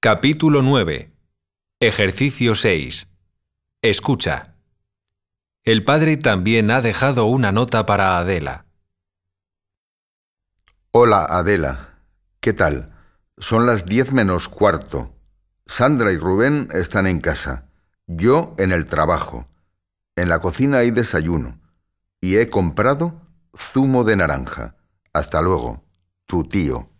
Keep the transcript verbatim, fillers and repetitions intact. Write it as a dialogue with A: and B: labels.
A: Capítulo nueve. Ejercicio seis. Escucha. El padre también ha dejado una nota para Adela.
B: Hola, Adela. ¿Qué tal? Son las diez menos cuarto. Sandra y Rubén están en casa. Yo en el trabajo. En la cocina hay desayuno. Y he comprado zumo de naranja. Hasta luego. Tu tío.